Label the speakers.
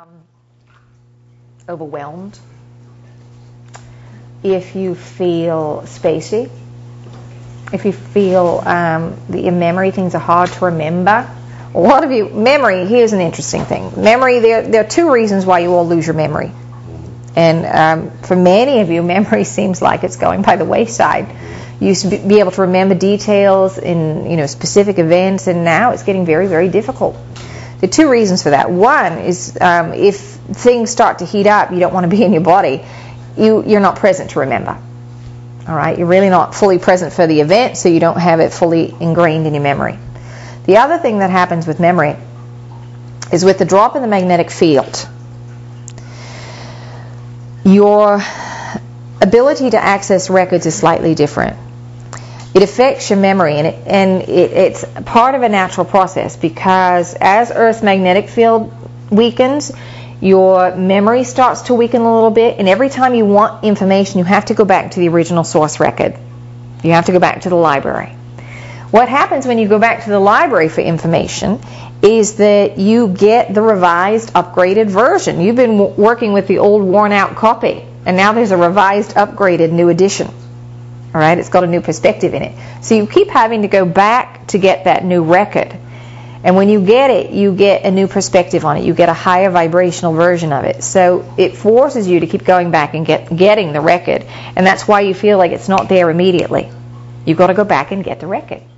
Speaker 1: overwhelmed, if you feel spacey, if you feel that your memory things are hard to remember. A lot of you, memory, here's an interesting thing. Memory, there are two reasons why you all lose your memory. And for many of you, memory seems like it's going by the wayside. You used to be able to remember details in specific events, and now it's getting very, very difficult. There are two reasons for that. One is if things start to heat up, you don't want to be in your body, you're not present to remember. All right, you're really not fully present for the event, so you don't have it fully ingrained in your memory. The other thing that happens with memory is with the drop in the magnetic field, your ability to access records is slightly different. It affects your memory, and it's part of a natural process, because as Earth's magnetic field weakens, your memory starts to weaken a little bit, and every time you want information, you have to go back to the original source record. You have to go back to the library. What happens when you go back to the library for information is that you get the revised, upgraded version. You've been working with the old, worn-out copy, and now there's a revised, upgraded, new edition. All right, it's got a new perspective in it. So you keep having to go back to get that new record. And when you get it, you get a new perspective on it. You get a higher vibrational version of it. So it forces you to keep going back and getting the record. And that's why you feel like it's not there immediately. You've got to go back and get the record.